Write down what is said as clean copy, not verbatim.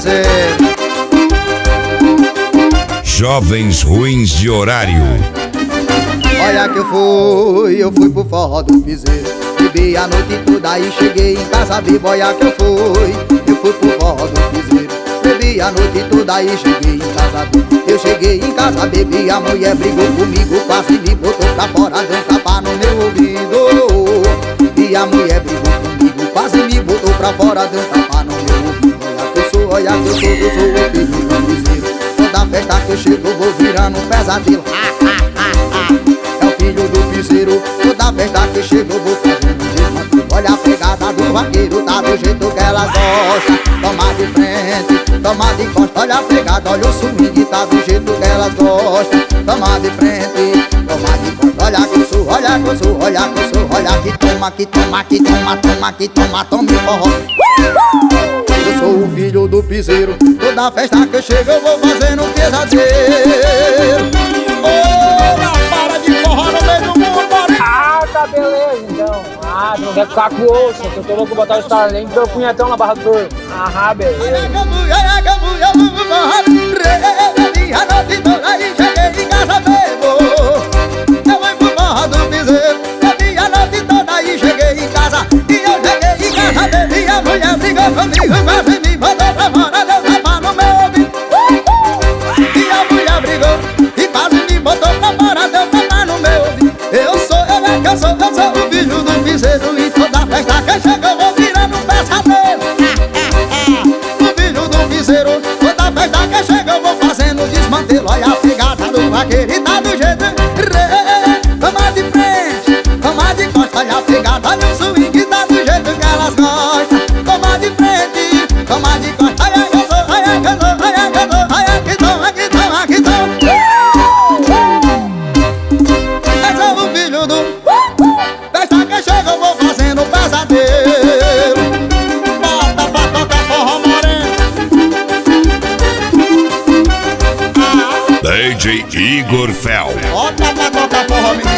piseiro. Jovens ruins de horário. Olha que eu fui pro forró do piseiro. Bebi a noite toda e cheguei em casa bebo. Olha que eu fui pro forró do piseiro. Bebi a noite toda e cheguei em casa bebo. Eu cheguei em casa, bebi, a mulher brigou comigo, quase me botou pra fora, deu um tapa no meu ouvido. E a mulher brigou comigo, quase me botou pra fora, deu um tapa no meu ouvido. Olha que eu sou o filho do piseiro. Toda festa que eu chego eu vou virando um pesadelo. É o filho do piseiro. Toda festa que eu chego eu vou fazendo desmantelo. Olha a pegada do vaqueiro, tá do jeito que elas gostam. Toma de frente, toma de costa. Olha a pegada, olha o swing, tá do jeito que elas gostam. Toma de frente, toma de costa. Olha que eu sou, olha que eu sou, olha que eu sou. Olha que toma, que toma, que toma, toma, que toma, toma e forró. Eu sou o filho do piseiro. Toda festa que eu chego eu vou fazendo um pesadelo. Oh, para de forró no meio do mundo, bora. Ah, tá beleza então. Ah, tu não quer ficar com o osso, que eu tô louco botar o Starlink e teu punhetão na barra do turno. Ah, beleza. Olha que eu vou barra. Bebi a noite toda e cheguei em casa bebo. Eu vou pro barra do piseiro. Bebi a noite toda e cheguei em casa. E eu cheguei em casa, bebi, a mulher brigou comigo, quase me botou pra fora, deu tapa no meu ouvido. E a mulher brigou e quase me botou pra fora, deu tapa no meu ouvido. Eu sou o filho do piseiro. E toda festa que chega eu vou virando um pesadelo. O filho do piseiro. Toda festa que chega eu vou fazendo desmantelo. Olha a pegada do vaqueiro e tá do jeito. Toma de frente, toma de costa. Olha a pegada, olha o swing, tá do jeito que elas gostam. Toma de frente, toma de costa. Olha que eu sou, olha que eu sou, olha que eu sou. Olha que toma, que toma, que toma. Eu sou o filho do festa que chega eu vou fazendo pesadelo. Bota pra tocar forró moreno. DJ Igor Fel. Bota pra tocar forró menino.